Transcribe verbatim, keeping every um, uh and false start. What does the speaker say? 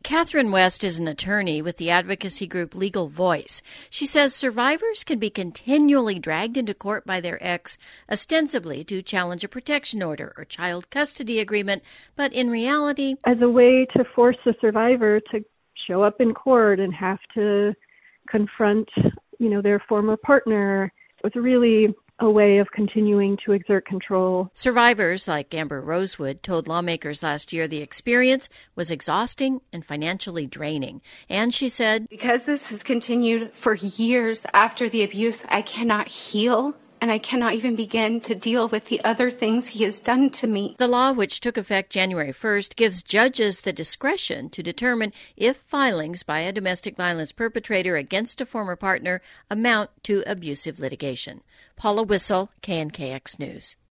Catherine West is an attorney with the advocacy group Legal Voice. She says survivors can be continually dragged into court by their ex, ostensibly to challenge a protection order or child custody agreement, but in reality, as a way to force the survivor to show up in court and have to confront, you know, their former partner. It's really a way of continuing to exert control. Survivors like Amber Rosewood told lawmakers last year the experience was exhausting and financially draining. And she said, because this has continued for years after the abuse, I cannot heal. And I cannot even begin to deal with the other things he has done to me. The law, which took effect January first, gives judges the discretion to determine if filings by a domestic violence perpetrator against a former partner amount to abusive litigation. Paula Whistle, K N K X News.